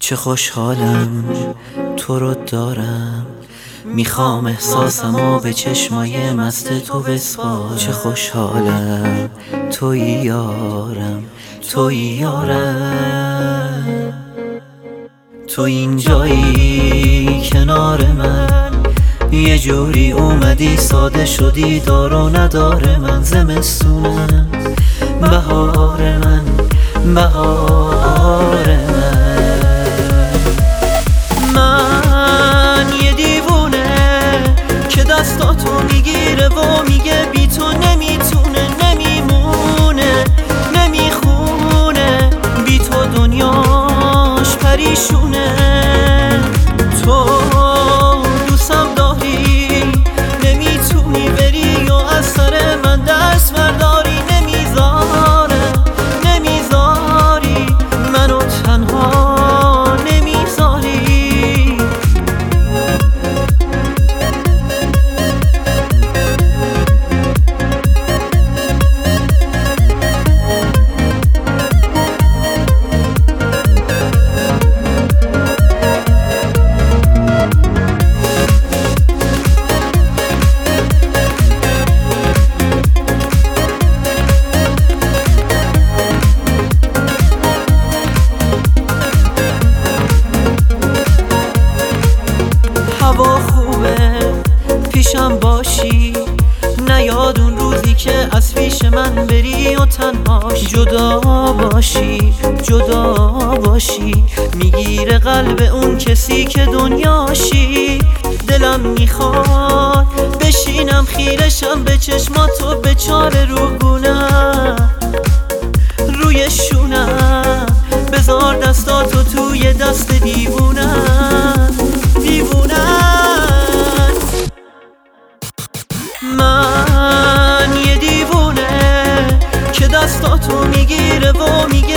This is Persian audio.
چه خوشحالم تو رو دارم، میخوام احساسمو به چشمای مست تو بسپارم. چه خوشحالم توی یارم، توی یارم، تو اینجایی کنار من، یه جوری اومدی ساده شدی دار و نداره من. زمستونم بهار من، بهار من یه دیوونه که دستاتو میگیره و میگه بی تو نمیتونه، نمیمونه، نمیخونه، بی تو دنیاش پریشونه. تو دوستم داری، نمیتونی بری و از سر من دست برداری. نمیذاره، نمیذاری منو تنها، نمیذاری. هوا خوبه پیشم باشی، نیاد اون روزی که از پیش من بری و تنهاش. جدا باشی، جدا باشی، میگیره قلب اون کسی که دنیاشی. دلم میخواد بشینم خیرشم به چشماتو، به چاره روگونم روی شونم، بذار دستاتو توی دست دیوونم، دیوونم. من یه دیوونه که دستاتو میگیره و میگه